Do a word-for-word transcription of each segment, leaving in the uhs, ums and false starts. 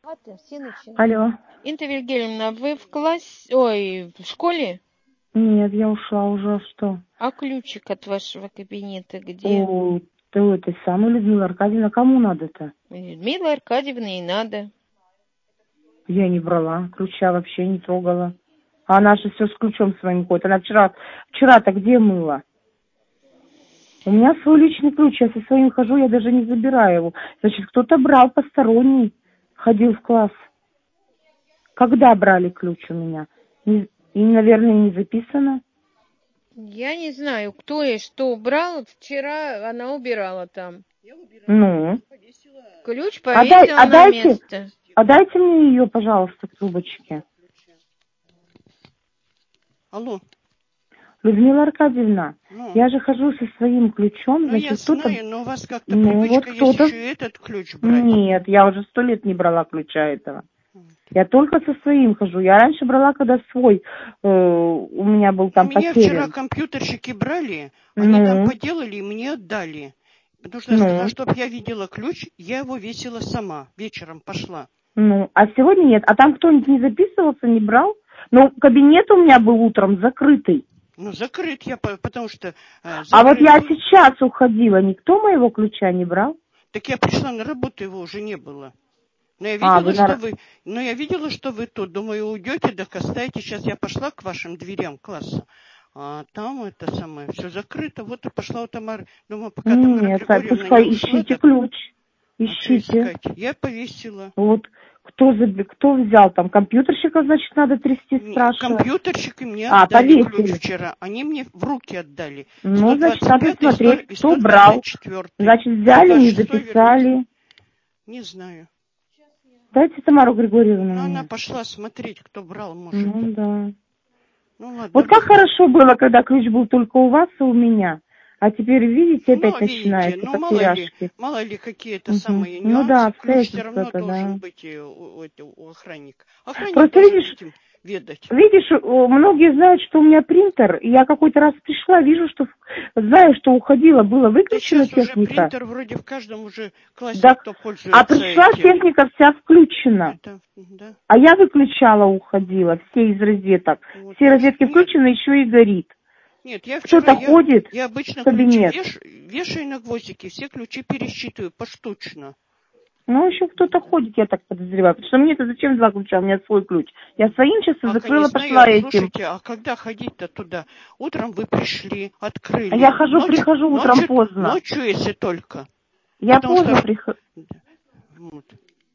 Алло. Инта Вильгельмовна, вы в классе, ой, в школе? Нет, я ушла уже, что? А ключик от вашего кабинета где? О, ты это самая Людмила Аркадьевна, кому надо-то? Людмила Аркадьевна и надо. Я не брала, ключа вообще не трогала. А она же все с ключом своим ходит. Она вчера, вчера-то где мыла? У меня свой личный ключ, я со своим хожу, я даже не забираю его. Значит, кто-то брал посторонний, ходил в класс. Когда брали ключ у меня? Не, и, наверное, не записано. Я не знаю, кто и что убрал. Вчера она убирала там. Ну? Ключ А, дай, повесила а, на дайте, место. а дайте мне ее, пожалуйста, к трубочке. Алло. Людмила Аркадьевна, Ну, я же хожу со своим ключом, ну значит, я кто-то... знаю, но у вас как-то Ну, привычка вот есть кто-то... еще и этот ключ брать. Нет, я уже сто лет не брала ключа этого. Вот. Я только со своим хожу. Я раньше брала, когда свой э, у меня был там У меня потерян. вчера компьютерщики брали, Ну, они там поделали и мне отдали. Потому что я ну, сказала, чтобы я видела ключ, я его весила сама. Вечером пошла. ну, а сегодня нет. А там кто-нибудь не записывался, не брал? Ну, кабинет у меня был утром закрытый. Ну, закрыт я, по- потому что... Э, А вот я был. сейчас уходила, никто моего ключа не брал? Так я пришла на работу, его уже не было. Но я А, видела, вы что на... вы, но я видела, что вы тут. Думаю, уйдете, так оставите. Сейчас я пошла к вашим дверям класса. А там это самое, все закрыто. Вот и пошла у Тамары. Думаю, пока Тамара Нет, Григорьевна пускай не ушла, ищите так... ключ. А что Ищите. искать? Я повесила. Вот кто, заби... кто взял там? Компьютерщика, значит, надо трясти, Не, спрашивать. компьютерщики мне А, отдали ключ повесили. вчера. Они мне в руки отдали. Ну, значит, надо сто двадцать пятый смотреть, и кто брал. сто двадцать четвёртый. Значит, взяли, не записали. Не знаю. Дайте Тамару Григорьевну Но она мне. пошла смотреть, кто брал, может. Ну, да. Ну, ладно. Вот как хорошо было, когда ключ был только у вас и у меня. А теперь, видите, опять Ну, видите, начинаете, ну, как мало ли, пиряжки. мало ли какие-то Угу. самые Ну нюансы. да, Ключ все равно обстоятельства-то, должен да. быть у, у, у охранника. Охранник Просто должен видишь, этим ведать. видишь, многие знают, что у меня принтер, и я какой-то раз пришла, вижу, что, знаю, что уходила, была Да выключена сейчас уже техника. принтер вроде в каждом уже классе, Да, кто пользуется а пришла этим. техника вся включена. Это, да. А я выключала, уходила, все из розеток. Вот. Все розетки Нет, включены, еще и горит. нет, я вчера, Кто-то я, ходит я в обычно ключи кабинет. веш, вешаю на гвоздики, все ключи пересчитываю поштучно. Ну, еще кто-то ходит, я так подозреваю. Потому что мне-то зачем два ключа, у меня свой ключ. Я своим сейчас А, закрыла, не знаю, пошла этим. слушайте, а когда ходить-то туда? Утром вы пришли, открыли. А я хожу, ночью, прихожу утром ночью, поздно. Ночью, если только. Я Потому поздно что... прихожу. Вот.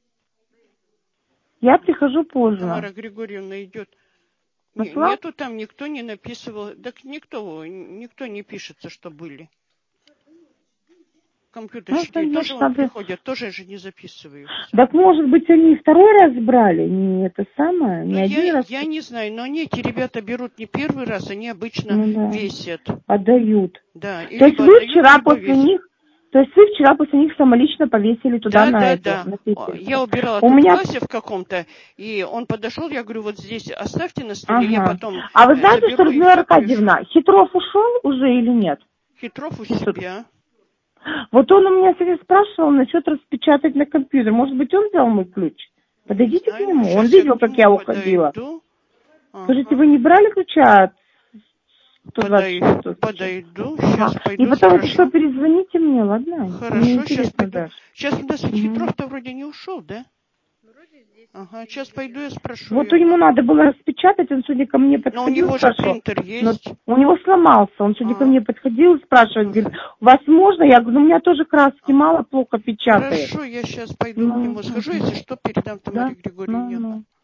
Я прихожу поздно. Тамара Григорьевна идет. Не, Нашла? нету там, никто не написывал. Так никто, никто не пишется, что были. Компьютерщики Ну, тоже значит, он надо... приходят, тоже же не записываются. Так, может быть, они второй раз брали? Не это самое, не Ну, один я, раз? я не знаю, но они, эти ребята берут не первый раз, они обычно Ну, да. весят. Отдают. Да. И То есть либо вы отдают, вчера либо после весят. них... То есть вы вчера после них самолично повесили туда Да, на да, эту, да. на петельку. Я убирала У тут меня... в классе в каком-то, и он подошел, я говорю, вот здесь оставьте на столе, Ага. я потом А вы э, знаете, что, заберу и Людмила все Аркадьевна, повешу. Хитров ушел уже или нет? Хитров у Пишут. себя. Вот он у меня сегодня спрашивал насчет распечатать на компьютер. Может быть, он взял мой ключ? Подойдите Знаю, к нему. ну, Он сейчас я видел, к как нему я уходила. подойду. Скажите, Ага. вы не брали ключа от сто двадцать Подойду, шестого? подойду, сейчас Ага. пойду И потом, спрошу. если что, перезвоните мне, ладно? Хорошо, Мне сейчас интересно пойду. даже. Сейчас у нас Угу. Хитров-то вроде не ушел, да? Ага, сейчас пойду я спрошу Вот его. ему надо было распечатать, он сегодня ко мне Но у подходил, него же спрашивал. принтер Но есть. у него сломался, он сегодня А. ко мне подходил и спрашивает, говорит, у вас можно? Я говорю, ну у меня тоже краски мало, плохо печатает. Хорошо, я сейчас пойду Ну, к нему схожу, угу. если что, передам Тамаре Да? Ну, Григорьевне. ну.